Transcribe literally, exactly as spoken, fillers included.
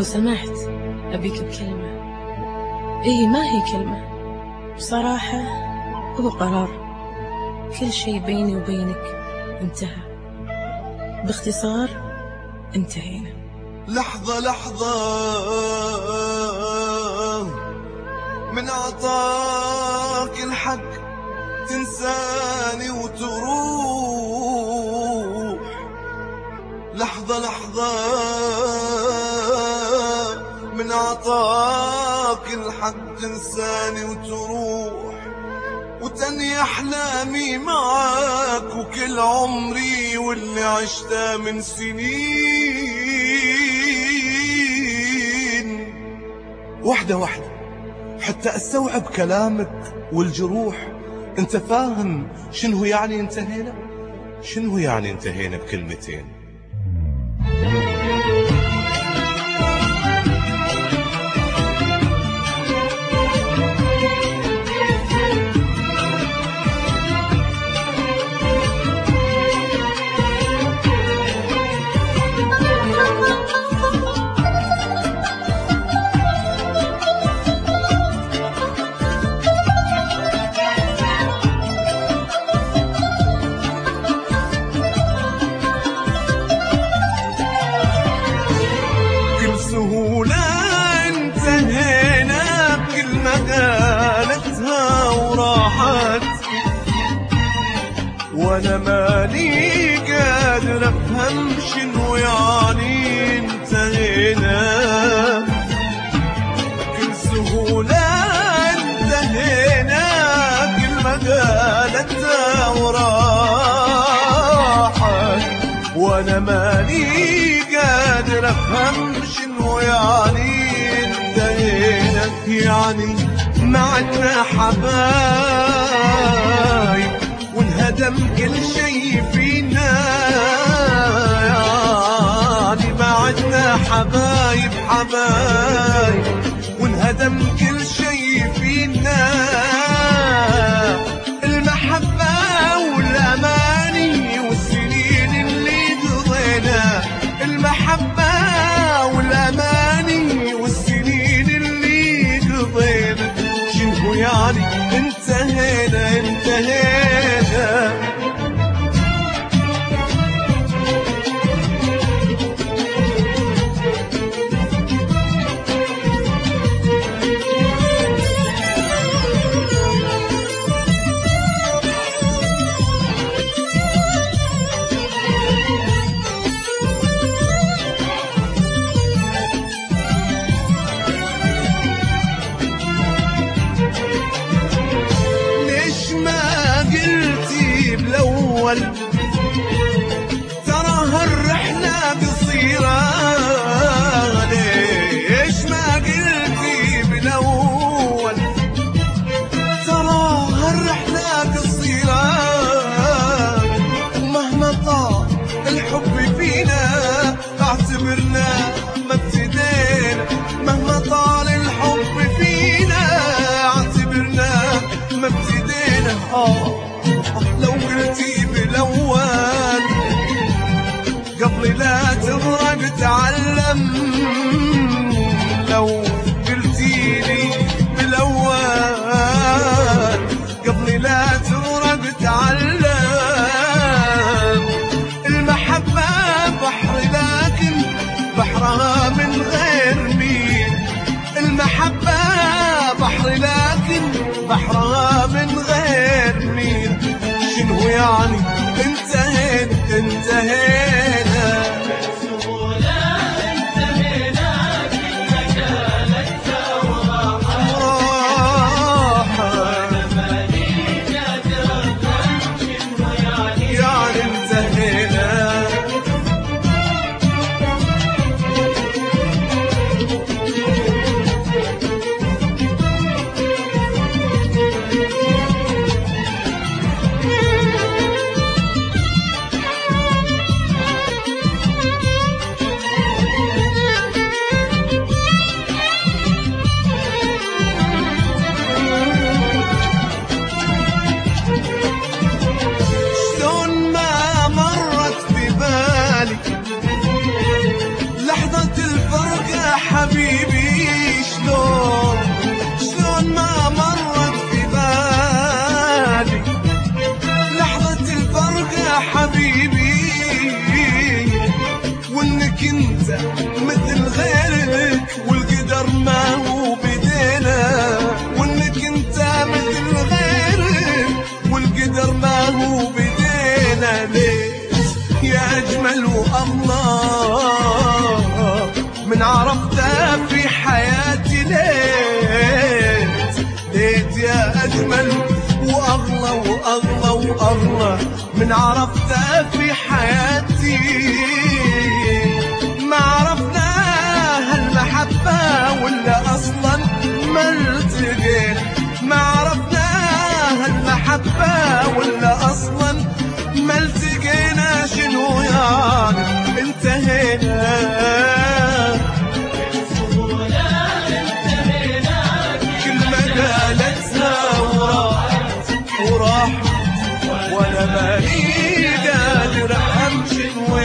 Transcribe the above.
سمحت أبيك بكلمة. إيه ما هي كلمة، بصراحة هو قرار. كل شيء بيني وبينك انتهى، باختصار انتهينا. لحظة لحظة من عطاك الحق تنساني وتروح. لحظة لحظة من عطاك الحق تنساني وتروح، وتني أحلامي معاك وكل عمري واللي عشته من سنين. واحدة واحدة حتى أستوعب كلامك والجروح. أنت فاهم شنو يعني انتهينا؟ شنو يعني انتهينا بكلمتين؟ سهولة انتهينا بكلمة قالتها وراحت، وانا ماني قادر افهم شنو يعني انتهينا. بكل سهولة انتهينا بكلمة قالتها وراحت، وانا ماني قادر افهم شنو يعني انتهينا. يعني ما عدنا حبايب وانهدم كل شي فينا. يعني ما عدنا حبايب حبايب وانهدم كل شي فينا. المحبة والأماني والسنين اللي قضينا، المحبة والأماني والسنين اللي قضينا. شنو يعني انتهينا انتهينا؟ ترى هالرحلة قصيرة، ليش ما قلتي بالأول؟ ترى هالرحلة قصيرة، ومهما طال الحب فينا اعتبرنا ما ابتدينا. مهما طال الحب فينا اعتبرنا ما ابتدينا. آه لو قلتي بالأول قبل لا تغرق تعلم، لو قلتي لي بالأول قبل لا تغرق تعلم. المحبة بحر لكن بحرها من غير مين. المحبة بحر لكن بحرها من غير مين. شنو يعني انتهينا انتهينا؟ بسهولة انتهينا كلمة قالتها وراحت، وانا ماني قادر افهم شنو يعني يعني انتهينا. الله من عرفته في حياتي ليت ليت يا أجمل وأغلى وأغلى وأغلى من عرفته في حياتي ما عرفناها المحبة ولا أصلا ما التقينا ما عرفناها المحبة ولا أصلا ما التقينا شنو يعني انتهينا كلمة قالتها وراحت وراحت وأنا ماني قادر أمشي